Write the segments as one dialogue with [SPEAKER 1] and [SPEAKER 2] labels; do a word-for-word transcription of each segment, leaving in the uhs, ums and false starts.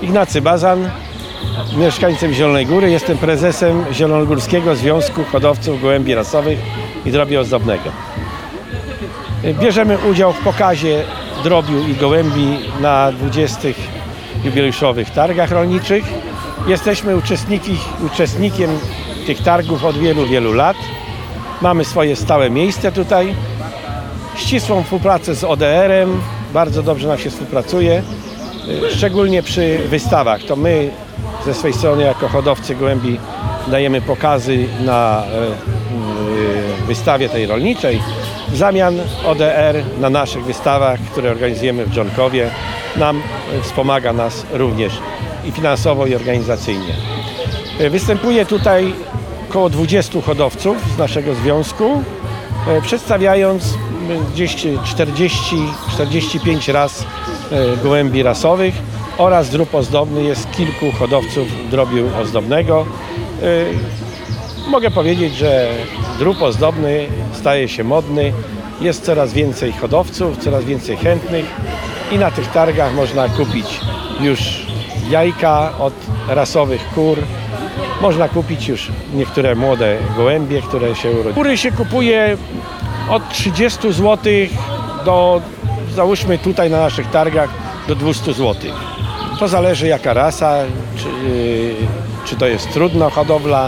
[SPEAKER 1] Ignacy Bazan, mieszkańcem Zielonej Góry. Jestem prezesem Zielonogórskiego Związku Hodowców Gołębi Rasowych i Drobiu Ozdobnego. Bierzemy udział w pokazie drobiu i gołębi na dwudziestych jubileuszowych targach rolniczych. Jesteśmy uczestniki, uczestnikiem tych targów od wielu, wielu lat. Mamy swoje stałe miejsce tutaj. Ścisłą współpracę z O D R-em. Bardzo dobrze nam się współpracuje. Szczególnie przy wystawach. To my ze swojej strony jako hodowcy gołębi dajemy pokazy na wystawie tej rolniczej. W zamian O D R na naszych wystawach, które organizujemy w Dżonkowie, nam wspomaga nas również i finansowo, i organizacyjnie. Występuje tutaj około dwudziestu hodowców z naszego związku, przedstawiając gdzieś czterdzieści czterdzieści pięć ras gołębi rasowych oraz drób ozdobny. Jest kilku hodowców drobiu ozdobnego. Mogę powiedzieć, że drób ozdobny staje się modny. Jest coraz więcej hodowców, coraz więcej chętnych i na tych targach można kupić już jajka od rasowych kur. Można kupić już niektóre młode gołębie, które się urodziły. Kury się kupuje od trzydziestu złotych do, załóżmy tutaj na naszych targach, do dwustu złotych. To zależy jaka rasa, czy, czy to jest trudna hodowla,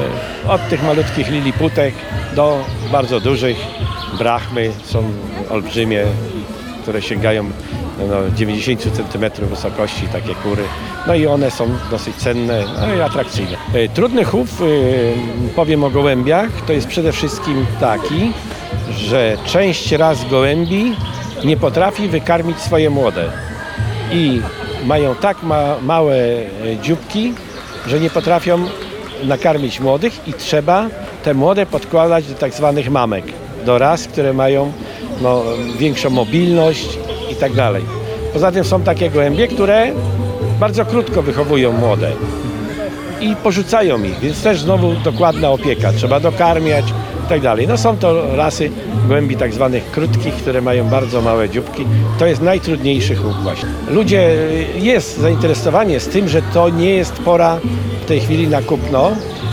[SPEAKER 1] od tych malutkich liliputek do bardzo dużych. Brahmy są olbrzymie, które sięgają no, dziewięćdziesiąt centymetrów wysokości, takie kury. No i one są dosyć cenne, no i atrakcyjne. Trudny chów, powiem o gołębiach, to jest przede wszystkim taki, że część ras gołębi nie potrafi wykarmić swoje młode i mają tak ma małe dzióbki, że nie potrafią nakarmić młodych i trzeba te młode podkładać do tak zwanych mamek, do ras, które mają no, większą mobilność i tak dalej. Poza tym są takie gołębie, które bardzo krótko wychowują młode i porzucają ich, więc też znowu dokładna opieka, trzeba dokarmiać i tak dalej. No są to rasy gołębi tak zwanych krótkich, które mają bardzo małe dzióbki. To jest najtrudniejszy chów właśnie. Ludzie, jest zainteresowanie z tym, że to nie jest pora w tej chwili na kupno,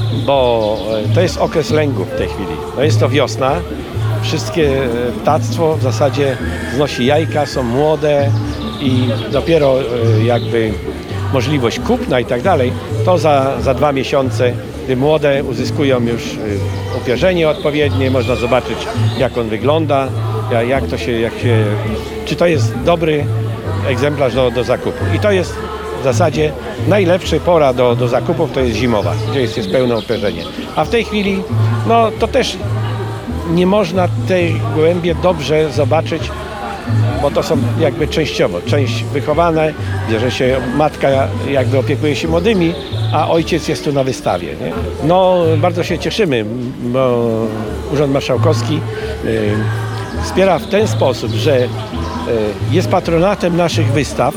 [SPEAKER 1] bo to jest okres lęgu w tej chwili. No jest to wiosna, wszystkie ptactwo w zasadzie znosi jajka, są młode i dopiero jakby możliwość kupna i tak dalej, to za, za dwa miesiące, gdy młode uzyskują już upierzenie odpowiednie, można zobaczyć jak on wygląda, jak to się, jak się, czy to jest dobry egzemplarz do, do zakupu. I to jest w zasadzie najlepsza pora do, do zakupów, to jest zimowa, gdzie jest, jest pełne upierzenie. A w tej chwili, no to też nie można tej gołębie dobrze zobaczyć, bo to są jakby częściowo, część wychowane, bierze się matka, jakby opiekuje się młodymi, a ojciec jest tu na wystawie. Nie? No bardzo się cieszymy, bo Urząd Marszałkowski y, wspiera w ten sposób, że y, jest patronatem naszych wystaw,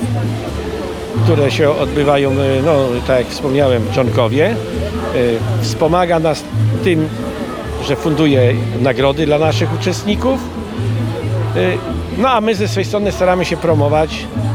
[SPEAKER 1] które się odbywają, no tak jak wspomniałem, w Dżonkowie. Y, wspomaga nas tym, że funduje nagrody dla naszych uczestników. Y, No a my ze swojej strony staramy się promować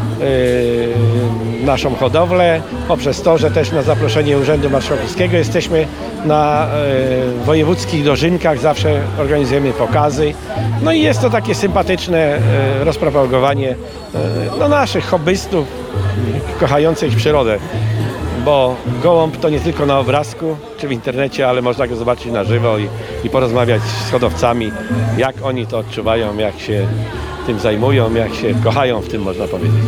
[SPEAKER 1] yy, naszą hodowlę poprzez to, że też na zaproszenie Urzędu Marszałkowskiego jesteśmy na yy, wojewódzkich dożynkach, zawsze organizujemy pokazy. No i jest to takie sympatyczne yy, rozpropagowanie yy, no, naszych hobbystów kochających przyrodę. Bo gołąb to nie tylko na obrazku czy w internecie, ale można go zobaczyć na żywo i, i porozmawiać z hodowcami, jak oni to odczuwają, jak się tym zajmują, jak się kochają w tym, można powiedzieć.